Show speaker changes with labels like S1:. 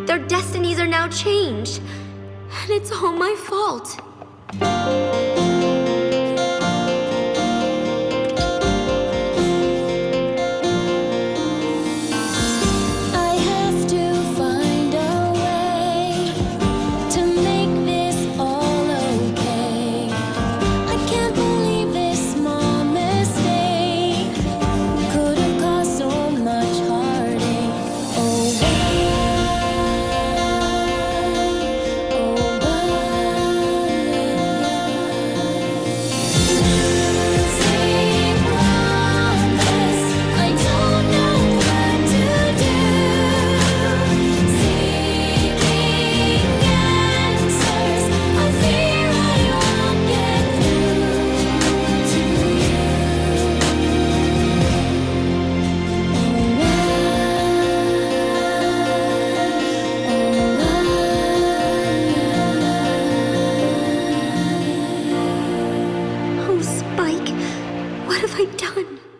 S1: Their destinies are now changed. And it's all my fault. Spike, what have I done?